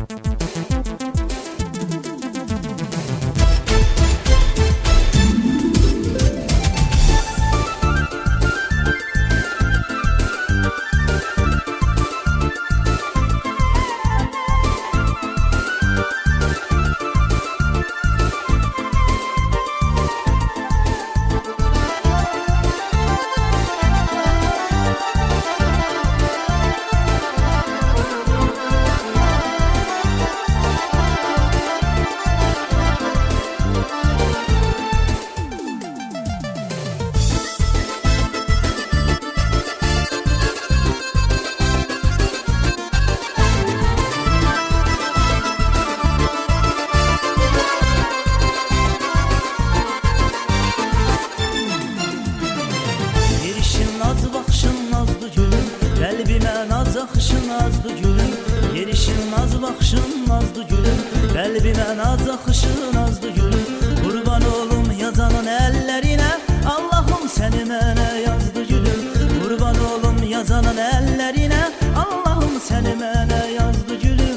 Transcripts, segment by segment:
Baxışın azdı gülüm, yerişin naz baxışın azdı gülüm, qəlbimə naz axışın azdı gülüm. Qurban olum yazanın əllərinə, Allahım səni mənə yazdı gülüm. Qurban olum yazanın əllərinə, Allahım səni mənə yazdı gülüm.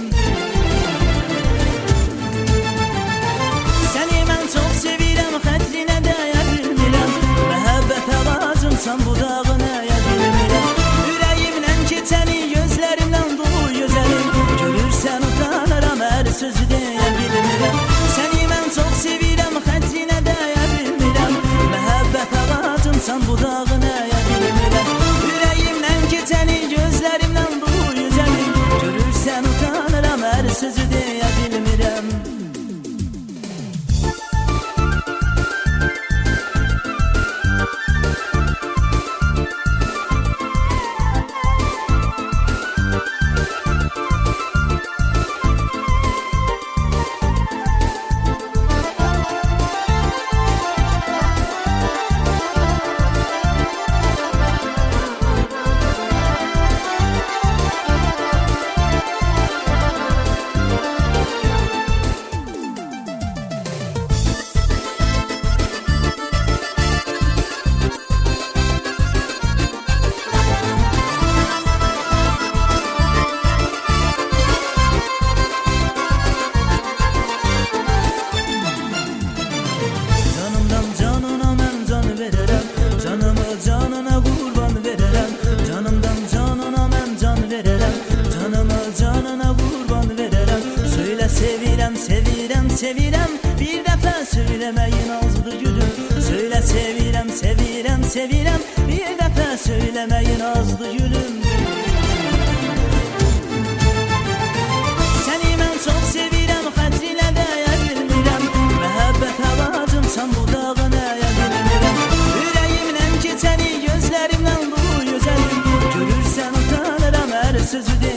Səni mən çox sevirəm, xətrinə dəyə bilmirəm, məhəbbət əvacınsan budağın əyə bilmirəm. Ürəyimdən keçəni gözlərimdən dolu gözəlim, görürsən utanıram, hər sözü deyə bilmirəm. Səni mən çox sevirəm, xətrinə dəyə bilmirəm, məhəbbət əvacınsan budağın əyə bilmirəm. Ürəyimdən keçəni gözlərimdən dolu gözəlim, görürsən utanıram, hər sözü deyə bilmirəm. Sevirəm, sevirəm, bir dəfə söyləməyin azdı gülüm. Söylə sevirəm, sevirəm, sevirəm, bir dəfə söyləməyin azdı gülüm. Səni mən çox sevirəm, xətrinə dəyə bilmirəm, məhəbbət əvacınsan budağın əyə bilmirəm. Ürəyimdən keçəni gözlərimdən dolu gözəlim, görürsən utanıram, hər sözü deyəm.